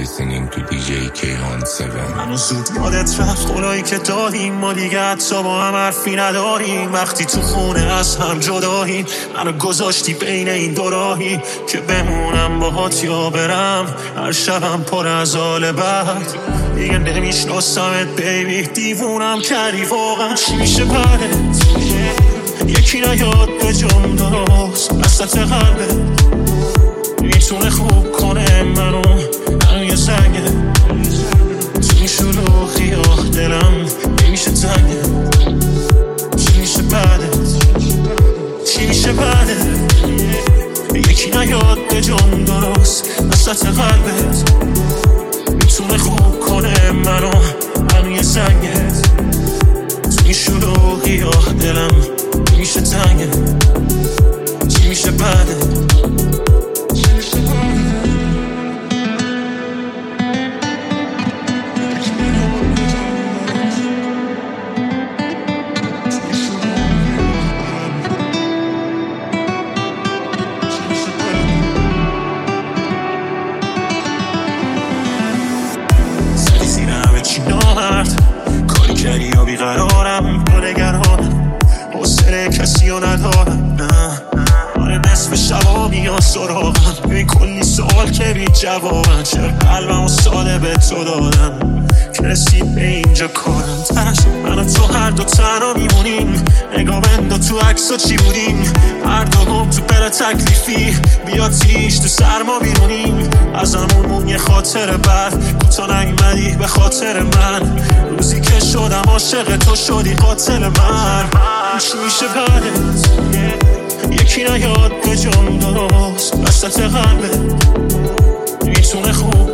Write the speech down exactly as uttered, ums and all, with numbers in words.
listening to دی جی کیهان هفت. منو زود یادت رفت قولایی که دادیم، ما دیگه حتی با هم حرفی نداریم. وقتی تو خونه از هم جداییم، منو گذاشتی بین این دو راهی که بمونم باهات یا برم. هر شبم پر از حال بد، دیگه نمیشناسمت بیبی. دیوونم کردی واقعا، چی میشه بعدت؟ یکی نیاد به جام درست وسط قلبت، میتونه خوب کنه منو من یه زنگه. تو این شلوغی آخ دلم نمیشه تنگه. چی میشه بعدت؟ چی میشه بعدت؟ یکی نیاد به جام درست وسط قلبت، میتونه خوب کنه منو من یه زنگه. تو این شلوغی آخ دلم نمیشه تنگه. چی میشه بعدت؟ کاری کردی یا بیقرارم با نگرانم، حوصله کسی رو ندارم. نه آره نصف شبا میان سراغم، ببین کلی سوال که بی جوابن. چرا قلبم و ساده به تو دادم که رسید به اینجا کارم تش. من و تو هر دو تنها میمونیم، نگاه بندو تو عکسا چی بودیم. هر دو هم تو بره تکلیفی، بیا تیش تو سرما بیرونیم. از همون مون یه خاطر بد، تو نگمدی به خاطر من. روزی که شدم عاشق تو شدی قاتل من. چی میشه بعدت؟ یکی نیاد به جام درست وسط قلبت، میتونه خوب